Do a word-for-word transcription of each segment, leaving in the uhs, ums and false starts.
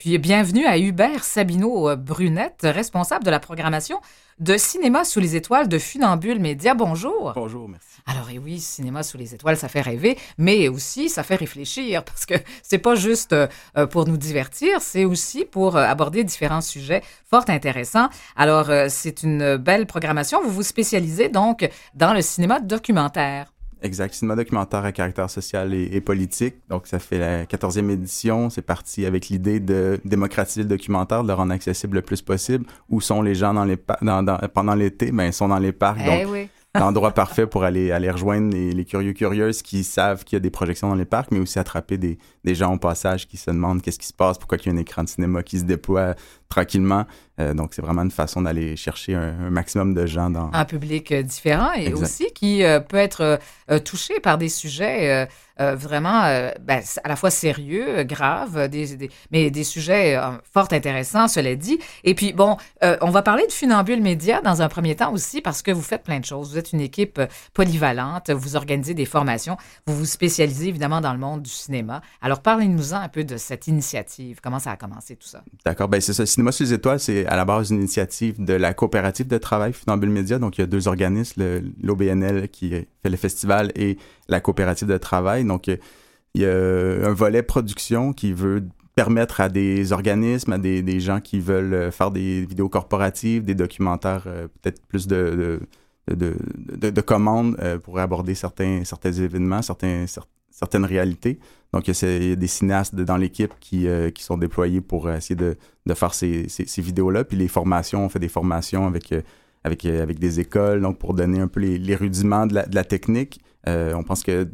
Puis bienvenue à Hubert Sabino-Brunette, responsable de la programmation de Cinéma sous les étoiles de Funambule Média. Bonjour. Bonjour, merci. Alors, et oui, Cinéma sous les étoiles, ça fait rêver, mais aussi ça fait réfléchir parce que c'est pas juste euh, pour nous divertir, c'est aussi pour euh, aborder différents sujets fort intéressants. Alors, euh, c'est une belle programmation. Vous vous spécialisez donc dans le cinéma documentaire. Exact, cinéma documentaire à caractère social et, et politique. Donc, ça fait la quatorzième édition. C'est parti avec l'idée de démocratiser le documentaire, de le rendre accessible le plus possible. Où sont les gens dans les pa- dans, dans, pendant l'été? Ben, ils sont dans les parcs. Eh donc, oui. l'endroit parfait pour aller, aller rejoindre les, les curieux curieuses qui savent qu'il y a des projections dans les parcs, mais aussi attraper des, des gens au passage qui se demandent qu'est-ce qui se passe, pourquoi il y a un écran de cinéma qui se déploie tranquillement. Euh, donc, c'est vraiment une façon d'aller chercher un, un maximum de gens dans... Un public euh, différent et Exact. aussi qui euh, peut être euh, touché par des sujets euh, euh, vraiment euh, ben, à la fois sérieux, euh, graves, des, des, mais des sujets euh, fort intéressants, cela dit. Et puis, bon, euh, on va parler de Funambule Média dans un premier temps aussi parce que vous faites plein de choses. Vous êtes une équipe euh, polyvalente, vous organisez des formations, vous vous spécialisez évidemment dans le monde du cinéma. Alors, parlez-nous-en un peu de cette initiative. Comment ça a commencé tout ça? D'accord, ben c'est ça. Cinéma sous les étoiles, c'est à la base une initiative de la coopérative de travail Funambule Média. Donc, il y a deux organismes, le, l'O B N L qui fait le festival et la coopérative de travail. Donc, il y a un volet production qui veut permettre à des organismes, à des, des gens qui veulent faire des vidéos corporatives, des documentaires, euh, peut-être plus de, de, de, de, de commandes euh, pour aborder certains, certains événements, certains, certaines réalités. Donc, il y a des cinéastes dans l'équipe qui, euh, qui sont déployés pour essayer de, de faire ces, ces, ces vidéos-là. Puis les formations, on fait des formations avec, euh, avec, euh, avec des écoles, donc pour donner un peu les, les rudiments de la, de la technique. Euh, on pense que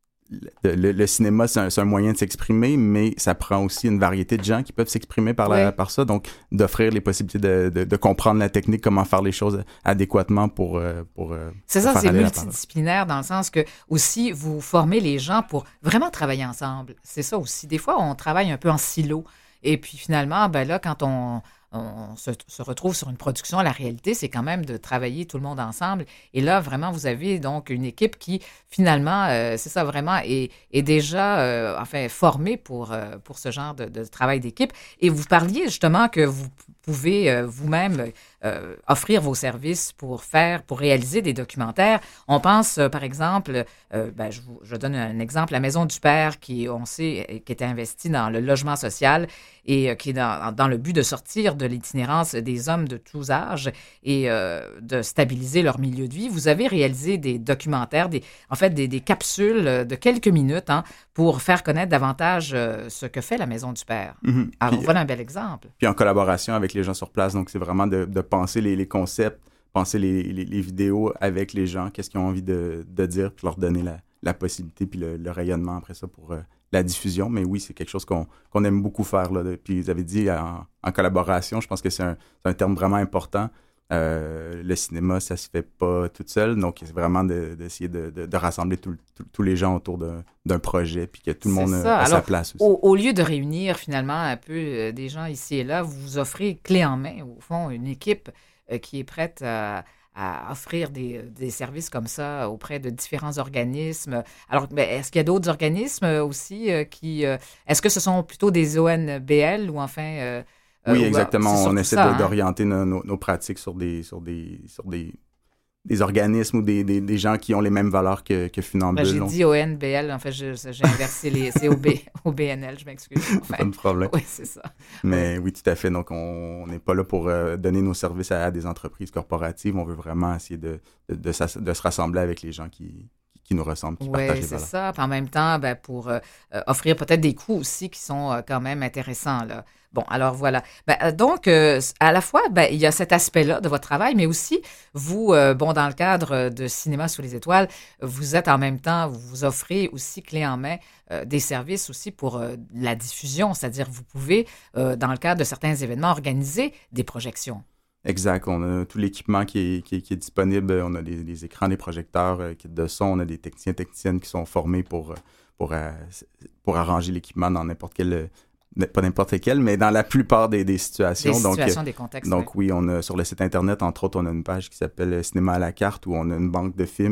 le, le, le cinéma, c'est un, c'est un moyen de s'exprimer, mais ça prend aussi une variété de gens qui peuvent s'exprimer par, la, Ouais. par ça. Donc, d'offrir les possibilités de, de, de comprendre la technique, comment faire les choses adéquatement pour... pour C'est pour ça, faire c'est aller la parole. multidisciplinaire dans le sens que aussi vous formez les gens pour vraiment travailler ensemble. C'est ça aussi. Des fois, on travaille un peu en silo. Et puis finalement, ben là, quand on, on se, se retrouve sur une production, la réalité, c'est quand même de travailler tout le monde ensemble. Et là, vraiment, vous avez donc une équipe qui, finalement, euh, c'est ça vraiment, est, est déjà euh, enfin, formée pour, euh, pour ce genre de, de travail d'équipe. Et vous parliez justement que vous pouvez euh, vous-même euh, offrir vos services pour faire, pour réaliser des documentaires. On pense, euh, par exemple, euh, ben, je, vous, je donne un exemple, la Maison du Père, qui, on sait, qui était investie dans le logement social et euh, qui est dans, dans le but de sortir de l'itinérance des hommes de tous âges et euh, de stabiliser leur milieu de vie. Vous avez réalisé des documentaires, des, en fait, des, des capsules de quelques minutes hein, pour faire connaître davantage euh, ce que fait la Maison du Père. Mm-hmm. Alors, Puis, voilà un bel exemple. Puis en collaboration avec les gens sur place. Donc, c'est vraiment de, de penser les, les concepts, penser les, les, les vidéos avec les gens, qu'est-ce qu'ils ont envie de, de dire, puis leur donner la, la possibilité, puis le, le rayonnement après ça pour euh, la diffusion. Mais oui, c'est quelque chose qu'on, qu'on aime beaucoup faire. Là. Puis vous avez dit en, en collaboration, je pense que c'est un, c'est un terme vraiment important. Euh, le cinéma, ça se fait pas tout seul, donc c'est vraiment de, d'essayer de, de, de rassembler tout, tout, tous les gens autour d'un, d'un projet, puis que tout le C'est monde ça. a, a Alors, sa place aussi. Au, au lieu de réunir finalement un peu euh, des gens ici et là, vous vous offrez clé en main, au fond, une équipe euh, qui est prête à, à offrir des, des services comme ça auprès de différents organismes. Alors, ben, est-ce qu'il y a d'autres organismes aussi euh, qui... euh, est-ce que ce sont plutôt des O N B L ou enfin... euh, Oui, euh, exactement. c'est On surtout essaie ça, de, hein? d'orienter nos, nos, nos pratiques sur des, sur des, sur des, des organismes ou des, des, des gens qui ont les mêmes valeurs que, que Funambule. Ben, j'ai donc, dit O N B L, en fait, je- j'ai inversé les... C'est O B, O B N L, je m'excuse. Enfin, pas de problème. oui, c'est ça. Mais oui, tout à fait. Donc, on n'est pas là pour euh, donner nos services à, à des entreprises corporatives. On veut vraiment essayer de, de, de, s'ass- de se rassembler avec les gens qui, qui nous ressemblent, qui Oui, partagent les c'est valeurs. ça. Puis en même temps, ben, pour euh, euh, offrir peut-être des coûts aussi qui sont euh, quand même intéressants, là. Bon, alors voilà. Ben, euh, donc, euh, à la fois, ben, il y a cet aspect-là de votre travail, mais aussi, vous, euh, bon, dans le cadre de Cinéma sous les étoiles, vous êtes en même temps, vous vous offrez aussi clé en main euh, des services aussi pour euh, la diffusion, c'est-à-dire vous pouvez, euh, dans le cadre de certains événements, organiser des projections. Exact. On a tout l'équipement qui est, qui est, qui est disponible. On a les, les écrans, les projecteurs, euh, kits de son. On a des techniciens, techniciennes qui sont formés pour, pour, euh, pour arranger l'équipement dans n'importe quel... Pas n'importe lequel, mais dans la plupart des, des situations. Des situations, donc, des contextes. Donc oui. oui, on a sur le site Internet, entre autres, on a une page qui s'appelle Cinéma à la carte où on a une banque de films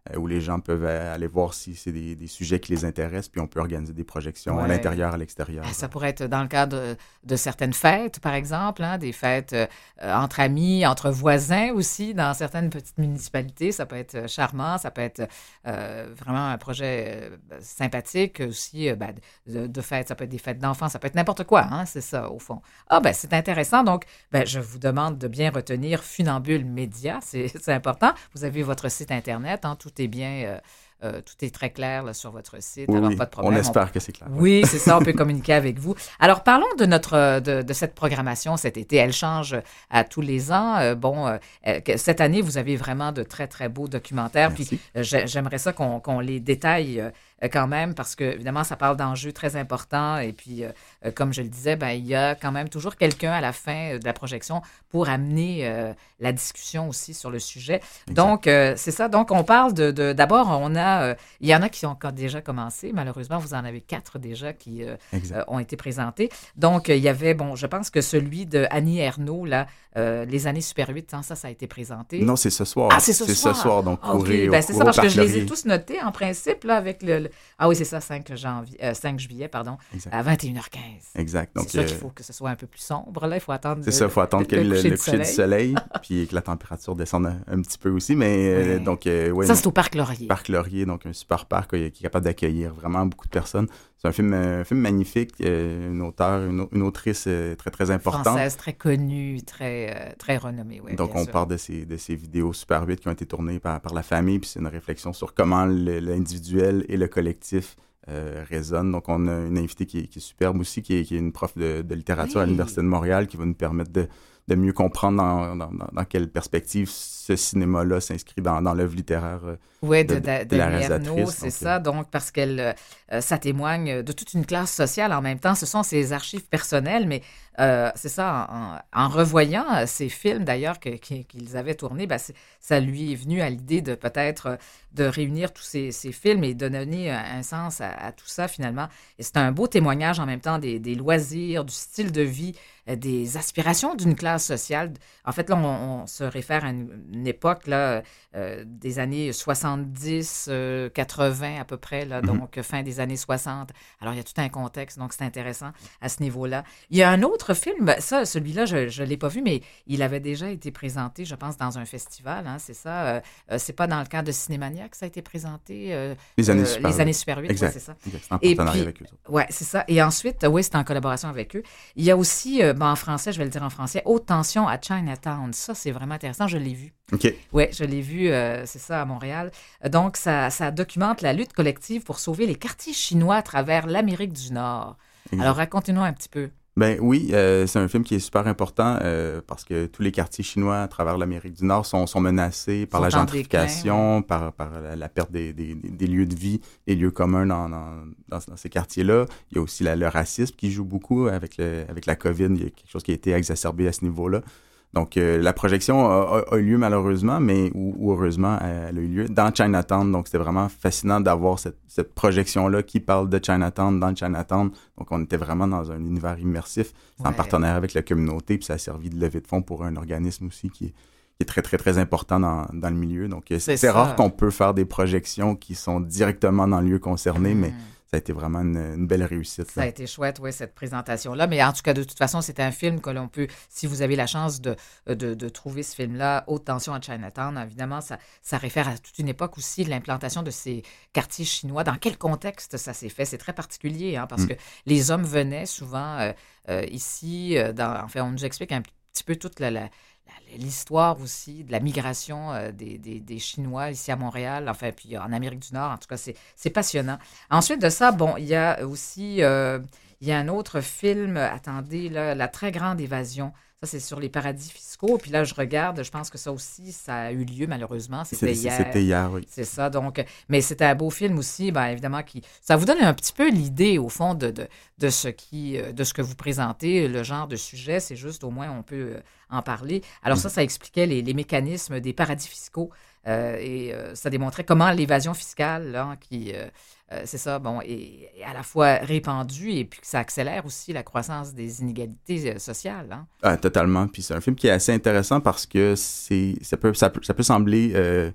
euh, où les gens peuvent euh, aller voir si c'est des, des sujets qui les intéressent, puis on peut organiser des projections Ouais. à l'intérieur, à l'extérieur. Ah, ça pourrait être dans le cadre de, de certaines fêtes, par exemple, hein, des fêtes euh, entre amis, entre voisins aussi, dans certaines petites municipalités. Ça peut être charmant, ça peut être euh, vraiment un projet euh, sympathique aussi, euh, ben, de, de fêtes. Ça peut être des fêtes d'enfants, ça peut être n'importe quoi, hein, c'est ça, au fond. Ah, ben c'est intéressant. Donc, ben, je vous demande de bien retenir Funambule Média, c'est, c'est important. Vous avez votre site Internet, hein, tout est bien... Euh, Euh, tout est très clair là, sur votre site, Oui, alors oui, pas de problème. on espère on... que c'est clair. Oui, c'est ça, on peut communiquer avec vous. Alors, parlons de notre de, de cette programmation cet été. Elle change à tous les ans. Euh, bon, euh, cette année, vous avez vraiment de très, très beaux documentaires. Merci. Puis, euh, j'aimerais ça qu'on, qu'on les détaille euh, quand même, parce que, évidemment, ça parle d'enjeux très importants. Et puis, euh, comme je le disais, ben, il y a quand même toujours quelqu'un à la fin de la projection pour amener euh, la discussion aussi sur le sujet. Exact. Donc, euh, c'est ça. Donc, on parle de... de d'abord, on a... Euh, il y en a qui ont déjà commencé. Malheureusement, vous en avez quatre déjà qui euh, euh, ont été présentés. Donc, il y avait, bon, je pense que celui de Annie Ernaux, là, euh, Les années Super huit, hein, ça, ça a été présenté. Non, c'est ce soir. Ah, c'est ce c'est soir. ce soir, donc courez okay. ben, c'est ça, parce que je les ai tous notés en principe, là, avec le... le... Ah oui, c'est ça, cinq, janvier, euh, cinq juillet, pardon, exact. À vingt et une heures quinze. Exact. Donc, c'est euh... ça qu'il faut que ce soit un peu plus sombre, là. Il faut attendre... C'est le, ça, il faut attendre que le, le, le coucher du soleil, puis que la température descende un, un petit peu aussi, mais ouais. euh, donc... Euh, ouais, ça, c'est au Parc Laurier. Parc Laurier, donc un super parc qui est capable d'accueillir vraiment beaucoup de personnes. C'est un film, un film magnifique, euh, une auteure, une, une autrice euh, très, très importante. Française, très connue, très, euh, très renommée, oui. Donc, on sûr. parle de ces, de ces vidéos Super huit qui ont été tournées par, par la famille, puis c'est une réflexion sur comment le, l'individuel et le collectif euh, résonnent. Donc, on a une invitée qui est, qui est superbe aussi, qui est, qui est une prof de, de littérature oui. à l'Université de Montréal, qui va nous permettre de, de mieux comprendre dans, dans, dans quelle perspective ce cinéma-là s'inscrit dans, dans l'œuvre littéraire euh, oui, de, de, de, de, de la réalisatrice. C'est donc, ça, donc, parce qu'elle, euh, ça témoigne de toute une classe sociale en même temps. Ce sont ses archives personnelles, mais euh, c'est ça, en, en revoyant euh, ces films, d'ailleurs, que, qu'ils avaient tournés, ben, ça lui est venu à l'idée de peut-être de réunir tous ces, ces films et de donner un sens à, à tout ça, finalement. Et c'est un beau témoignage en même temps des, des loisirs, du style de vie, des aspirations d'une classe sociale. En fait, là, on, on se réfère à une, une époque là, euh, des années soixante-dix, quatre-vingts à peu près, là, mm-hmm. donc fin des années soixante. Alors, il y a tout un contexte, donc c'est intéressant à ce niveau-là. Il y a un autre film, ça, celui-là, je ne l'ai pas vu, mais il avait déjà été présenté, je pense, dans un festival, hein, c'est ça. Euh, c'est pas dans le cadre de Cinémania que ça a été présenté. Euh, les années euh, Super les années Super huit, exact. Ouais, c'est ça. Exact. C'est en partenariat puis, avec eux. Ouais, c'est ça. Et ensuite, oui, c'est en collaboration avec eux. Il y a aussi, euh, ben, en français, je vais le dire en français, Haute tension à Chinatown. Ça, c'est vraiment intéressant. Je l'ai vu. OK. Oui, je l'ai vu, euh, c'est ça, à Montréal. Donc, ça, ça documente la lutte collective pour sauver les quartiers chinois à travers l'Amérique du Nord. Exact. Alors, racontez-nous un petit peu. Ben oui, euh, c'est un film qui est super important euh, parce que tous les quartiers chinois à travers l'Amérique du Nord sont, sont menacés par sont la gentrification, déclin, ouais. par, par la, la perte des, des, des lieux de vie, des lieux communs dans, dans, dans, dans ces quartiers-là. Il y a aussi la, le racisme qui joue beaucoup avec, le, avec la COVID. Il y a quelque chose qui a été exacerbé à ce niveau-là. Donc, euh, la projection a, a, a eu lieu malheureusement, mais ou, ou heureusement, elle a eu lieu dans Chinatown. Donc, c'était vraiment fascinant d'avoir cette, cette projection-là qui parle de Chinatown dans Chinatown. Donc, on était vraiment dans un univers immersif. C'est ouais. en partenariat avec la communauté, puis ça a servi de levée de fonds pour un organisme aussi qui est, qui est très, très, très important dans, dans le milieu. Donc, c'est, c'est rare qu'on peut faire des projections qui sont directement dans le lieu concerné, mmh. mais... Ça a été vraiment une, une belle réussite. Ça là. a été chouette, oui, cette présentation-là. Mais en tout cas, de toute façon, c'est un film que l'on peut, si vous avez la chance de, de, de trouver ce film-là, Haute tension à Chinatown, évidemment, ça, ça réfère à toute une époque aussi de l'implantation de ces quartiers chinois. Dans quel contexte ça s'est fait? C'est très particulier, hein, parce mm. que les hommes venaient souvent euh, euh, ici, euh, dans, enfin, on nous explique un petit peu toute la... la l'histoire aussi de la migration euh, des, des, des Chinois ici à Montréal, enfin, puis en Amérique du Nord. En tout cas, c'est, c'est passionnant. Ensuite de ça, bon, il y a aussi, euh, il y a un autre film, attendez, là, La très grande évasion. Ça, c'est sur les paradis fiscaux. Puis là, je regarde, je pense que ça aussi, ça a eu lieu, malheureusement. C'était c'est, hier. C'était hier, oui. C'est ça, donc. Mais c'était un beau film aussi, bien évidemment, qui... Ça vous donne un petit peu l'idée, au fond, de, de, de, ce qui, de ce que vous présentez, le genre de sujet. C'est juste, au moins, on peut en parler. Alors ça, ça expliquait les, les mécanismes des paradis fiscaux. Euh, et euh, ça démontrait comment l'évasion fiscale, là, qui... Euh, Euh, c'est ça, bon, et, et à la fois répandu et puis que ça accélère aussi la croissance des inégalités euh, sociales. Hein? Ah, totalement. Puis c'est un film qui est assez intéressant parce que c'est ça peut, ça peut, ça peut sembler euh,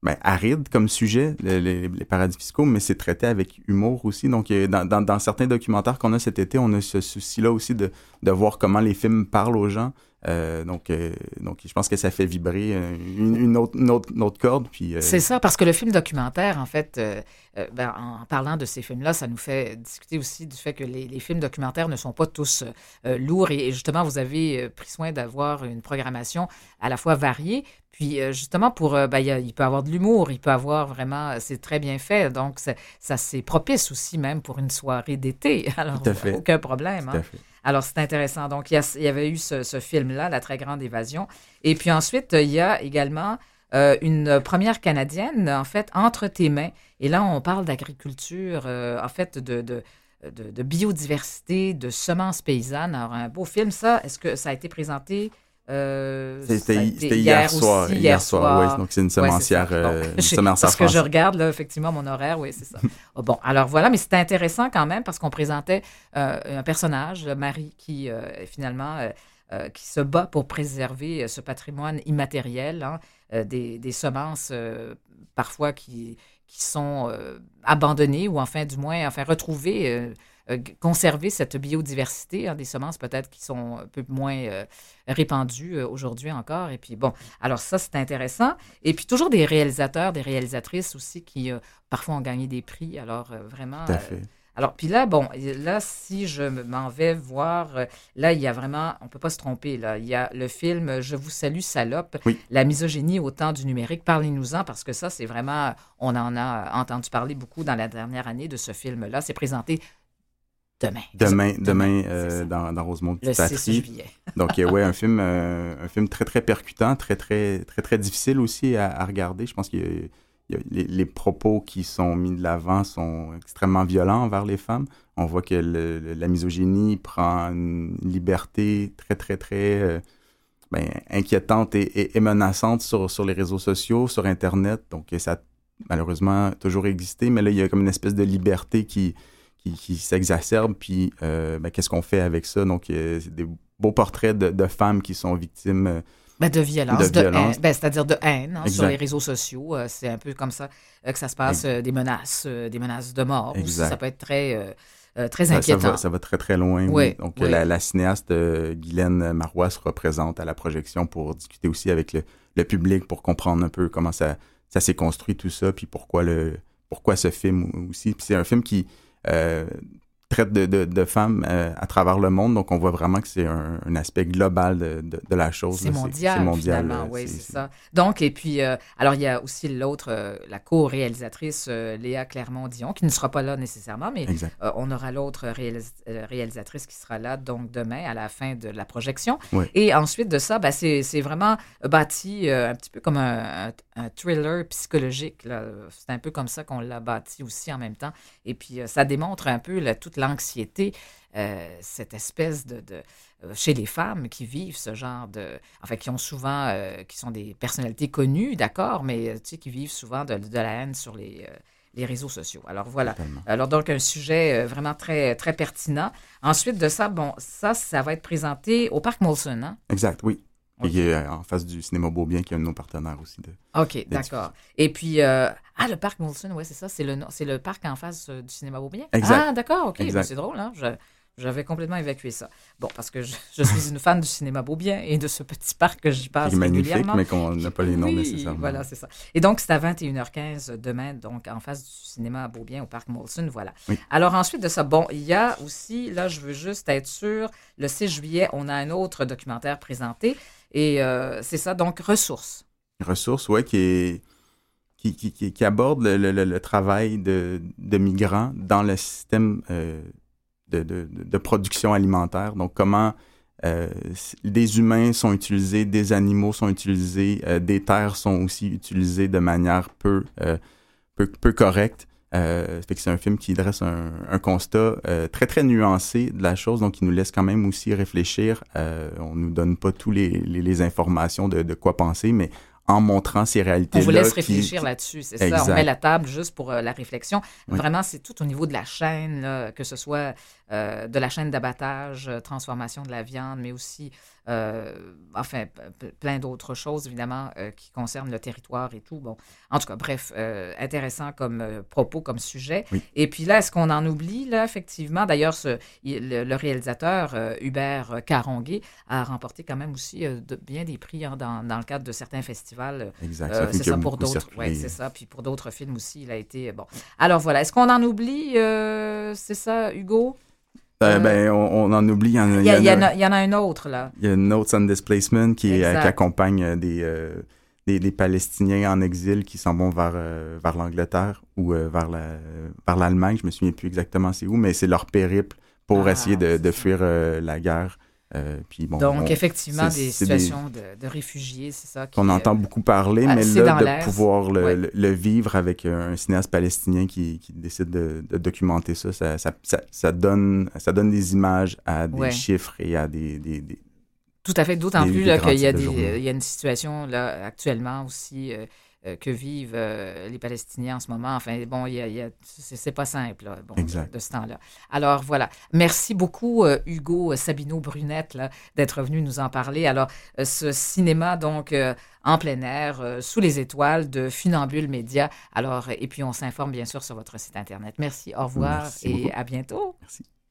ben, aride comme sujet, les, les, les paradis fiscaux, mais c'est traité avec humour aussi. Donc, dans, dans, dans certains documentaires qu'on a cet été, on a ce souci-là aussi de, de voir comment les films parlent aux gens. Euh, donc, euh, donc, je pense que ça fait vibrer une, une, autre, une, autre, une autre corde. Puis, euh... C'est ça, parce que le film documentaire, en fait, euh, euh, ben, en parlant de ces films-là, ça nous fait discuter aussi du fait que les, les films documentaires ne sont pas tous euh, lourds. Et, et justement, vous avez pris soin d'avoir une programmation à la fois variée. Puis, euh, justement, pour, euh, ben, y a, il peut y avoir de l'humour, il peut y avoir vraiment, c'est très bien fait. Donc, ça, ça c'est propice aussi même pour une soirée d'été. Alors, Tout à fait. aucun problème. Tout hein. à fait. Alors, c'est intéressant. Donc, il y, a, il y avait eu ce, ce film-là, La très grande évasion. Et puis ensuite, il y a également euh, une première canadienne, en fait, Entre tes mains. Et là, on parle d'agriculture, euh, en fait, de, de, de, de biodiversité, de semences paysannes. Alors, un beau film, ça. Est-ce que ça a été présenté? Euh, c'était, été c'était hier, hier soir. Aussi, hier, hier soir, soir. oui. Donc, c'est une semencière, ouais, euh, bon, une semencière Parce que je regarde, là, effectivement, mon horaire, oui, c'est ça. oh, bon, alors voilà, mais c'était intéressant quand même parce qu'on présentait euh, un personnage, Marie, qui euh, finalement, euh, euh, qui se bat pour préserver ce patrimoine immatériel, hein, euh, des, des semences euh, parfois qui, qui sont euh, abandonnées ou enfin, du moins, enfin, retrouvées. Euh, Euh, conserver cette biodiversité, hein, des semences peut-être qui sont un peu moins euh, répandues euh, aujourd'hui encore. Et puis bon, alors ça, c'est intéressant. Et puis toujours des réalisateurs, des réalisatrices aussi qui euh, parfois ont gagné des prix. Alors euh, vraiment... Tout à fait. Euh, alors, puis là, bon, là, si je m'en vais voir, euh, là, il y a vraiment, on ne peut pas se tromper, là. Il y a le film « Je vous salue, salope oui. », La misogynie au temps du numérique. Parlez-nous-en, parce que ça, c'est vraiment, on en a entendu parler beaucoup dans la dernière année de ce film-là. C'est présenté Demain. Demain, demain, demain euh, dans, dans Rosemont le Petite six juillet. Donc, euh, ouais, un film, euh, un film très, très percutant, très, très, très, très difficile aussi à, à regarder. Je pense que les, les propos qui sont mis de l'avant sont extrêmement violents envers les femmes. On voit que le, le, la misogynie prend une liberté très, très, très euh, ben, inquiétante et, et, et menaçante sur, sur les réseaux sociaux, sur Internet. Donc, ça a malheureusement toujours existé, mais là, il y a comme une espèce de liberté qui... qui, qui s'exacerbe, puis euh, ben, qu'est-ce qu'on fait avec ça? Donc, euh, c'est des beaux portraits de, de femmes qui sont victimes euh, ben, de violence, de de violence. haine, ben, c'est-à-dire de haine hein, sur les réseaux sociaux. Euh, c'est un peu comme ça euh, que ça se passe, euh, des menaces, euh, des menaces de mort aussi. Ça peut être très, euh, euh, très ça, inquiétant. Ça va, ça va très, très loin. Oui, oui. Donc, oui. La, la cinéaste euh, Guylaine Marois se représente à la projection pour discuter aussi avec le, le public, pour comprendre un peu comment ça, ça s'est construit, tout ça, puis pourquoi, le, pourquoi ce film aussi. Puis c'est un film qui... Euh, traite de, de, de femmes euh, à travers le monde. Donc, on voit vraiment que c'est un, un aspect global de, de, de la chose. C'est là. mondial, c'est, c'est mondial finalement, oui, c'est, c'est ça. Donc, et puis, euh, alors, il y a aussi l'autre, euh, la co-réalisatrice euh, Léa Clermont-Dion, qui ne sera pas là nécessairement, mais euh, on aura l'autre réalis- euh, réalisatrice qui sera là, donc demain, à la fin de la projection. Oui. Et ensuite de ça, ben, c'est, c'est vraiment bâti euh, un petit peu comme un, un, un thriller psychologique. Là. C'est un peu comme ça qu'on l'a bâti aussi en même temps. Et puis, euh, ça démontre un peu là, toute l'anxiété, euh, cette espèce de, de euh, chez les femmes qui vivent ce genre de, enfin qui ont souvent, euh, qui sont des personnalités connues, d'accord, mais tu sais qui vivent souvent de, de la haine sur les, euh, les réseaux sociaux. Alors voilà. Totalement. Alors donc un sujet euh, vraiment très très pertinent. Ensuite de ça, bon, ça ça va être présenté au Parc Molson, hein? Exact, oui. Okay. Et qui est en face du Cinéma Beaubien, qui est un de nos partenaires aussi. De, OK, d'accord. Et puis, euh, ah, le parc Molson, oui, c'est ça, c'est le, c'est le parc en face euh, du Cinéma Beaubien? Exact. Ah, d'accord, OK, exact. Ben, c'est drôle, hein? Je, j'avais complètement évacué ça. Bon, parce que je, je suis une fan du Cinéma Beaubien et de ce petit parc que j'y passe qui est magnifique, régulièrement. mais qu'on n'a pas les noms oui, nécessairement. Voilà, c'est ça. Et donc, c'est à vingt et une heures quinze demain, donc en face du Cinéma Beaubien au parc Molson, voilà. Oui. Alors ensuite de ça, bon, il y a aussi, là, je veux juste être sûr, le six juillet, on a un autre documentaire présenté. Et euh, c'est ça, donc ressources. Ressources, oui, qui est qui, qui, qui, qui aborde le, le, le travail de, de migrants dans le système euh, de, de, de production alimentaire. Donc, comment euh, des humains sont utilisés, des animaux sont utilisés, euh, des terres sont aussi utilisées de manière peu, euh, peu, peu correcte. Euh, fait que c'est un film qui dresse un, un constat euh, très, très nuancé de la chose, donc qui nous laisse quand même aussi réfléchir. Euh, on nous donne pas toutes les, les, les informations de, de quoi penser, mais en montrant ces réalités-là. On vous laisse qui, réfléchir qui... là-dessus, c'est exact. ça. On met la table juste pour euh, la réflexion. Oui. Vraiment, c'est tout au niveau de la chaîne, là, que ce soit euh, de la chaîne d'abattage, euh, transformation de la viande, mais aussi, euh, enfin, p- p- plein d'autres choses, évidemment, euh, qui concernent le territoire et tout. Bon, en tout cas, bref, euh, intéressant comme euh, propos, comme sujet. Oui. Et puis là, est-ce qu'on en oublie, là, effectivement? D'ailleurs, ce, il- le, le réalisateur euh, Hubert Caronguay a remporté quand même aussi euh, de, bien des prix hein, dans, dans le cadre de certains festivals. Exact. Euh, c'est ça pour d'autres. Oui, c'est ça. Puis pour d'autres films aussi, il a été bon. Alors voilà. Est-ce qu'on en oublie euh, C'est ça, Hugo? Euh, euh, ben, on, on en oublie. Il y en, il y, a, il y, en a, il y en a un autre là. Il y a Notes on Displacement qui, est, qui accompagne des, euh, des, des Palestiniens en exil qui s'en vont vers, euh, vers l'Angleterre ou euh, vers, la, vers l'Allemagne. Je me souviens plus exactement c'est où, mais c'est leur périple pour ah, essayer de, de fuir euh, la guerre. Euh, puis bon, Donc, on, effectivement, des situations des, de, de réfugiés, c'est ça. Qu'on euh, entend beaucoup parler, mais là, de pouvoir le, ouais. le, le vivre avec un cinéaste palestinien qui, qui décide de, de documenter ça, ça, ça, ça, ça, donne, ça donne des images à des ouais. chiffres et à des... des, des Tout à fait, d'autant des, plus là, qu'il y a, des, il y a une situation là, actuellement aussi... Euh, que vivent euh, les Palestiniens en ce moment. Enfin, bon, y a, y a, c'est, c'est pas simple là, bon, de, de ce temps-là. Alors, voilà. Merci beaucoup, euh, Hugo Sabino-Brunette, là, d'être venu nous en parler. Alors, euh, ce cinéma, donc, euh, en plein air, euh, sous les étoiles de Funambule Média. Alors, et puis, on s'informe, bien sûr, sur votre site Internet. Merci, au revoir Merci et beaucoup. à bientôt. Merci.